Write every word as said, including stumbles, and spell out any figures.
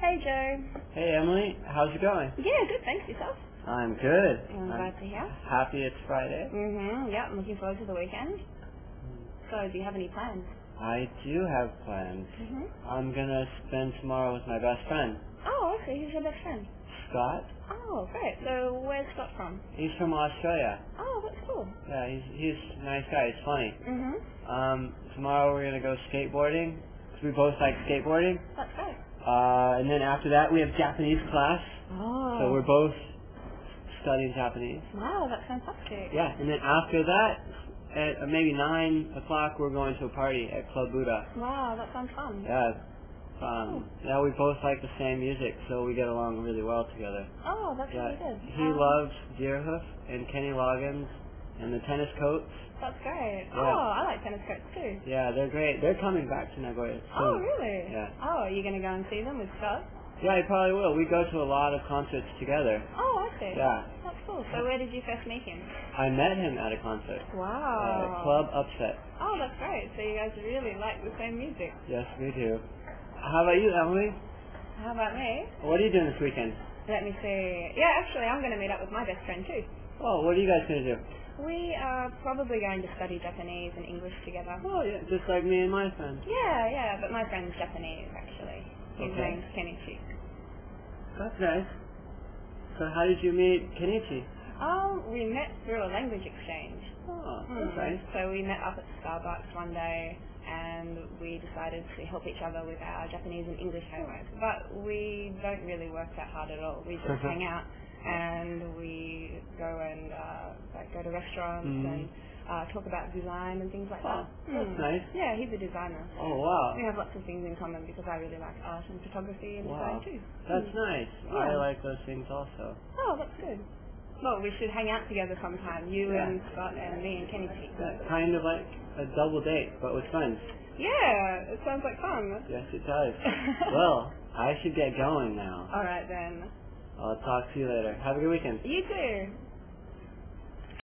Hey, Joe. Hey, Emily. How's it going? Yeah, good, thanks. Yourself? I'm good. I'm I'm glad to hear. happy it's Friday. Mm-hmm, yeah, I'm looking forward to the weekend. So, do you have any plans? I do have plans. Mm-hmm. I'm gonna spend tomorrow with my best friend, Oh, okay. Who's your best friend? Scott. Oh, great. So, where's Scott from? He's from Australia. Oh, that's cool. Yeah, he's he's a nice guy. He's funny. Mm-hmm. Um, tomorrow we're gonna go skateboarding, 'cause we both like skateboarding. That's great. Uh, and then after that we have Japanese class, Oh. so we're both studying Japanese. Wow, that's fantastic. Yeah, and then after that, at uh, maybe nine o'clock, we're going to a party at Club Buddha. Wow, that sounds fun. Yeah, um, yeah, we both like the same music, so we get along really well together. Oh, that's Yeah, really good. he Um, loves Deerhoof and Kenny Loggins and the tennis coats. That's great. Yeah. Oh, I like tennis coats too. Yeah, they're great. They're coming back to Nagoya soon. Oh, really? Yeah. Oh, are you going to go and see them with Scott? Yeah, he probably will. We go to a lot of concerts together. Oh, I see. Yeah. That's cool. So where did you first meet him? I met him at a concert. Wow. Uh, Club Upset. Oh, that's great. So you guys really like the same music. Yes, we do. How about you, Emily? How about me? What are you doing this weekend? Let me see. Yeah, actually, I'm going to meet up with my best friend too. Oh, what are you guys going to do? We are probably going to study Japanese and English together. Oh, yeah, just like me and my friend. Yeah, yeah, but my friend's Japanese, actually. His Okay. name's Kenichi. That's nice. So how did you meet Kenichi? Oh, we met through a language exchange. Oh, that's Hmm. nice. So we met up at Starbucks one day, and we decided to help each other with our Japanese and English homework. But we don't really work that hard at all. We just hang out, and we go and uh, like go to restaurants Mm. and uh, talk about design and things like Oh, that. that's Hmm. nice. Yeah, he's a designer. So Oh, wow. we have lots of things in common because I really like art and photography and Wow. design too. That's Hmm. nice. Yeah. I like those things also. Oh, that's good. Well, we should hang out together sometime. You Yeah. and Scott and me and Kenichi. That kind of like a double date, but with friends. Yeah, it sounds like fun. Yes, it does. Well, I should get going now. All right then. I'll talk to you later. Have a good weekend. You too.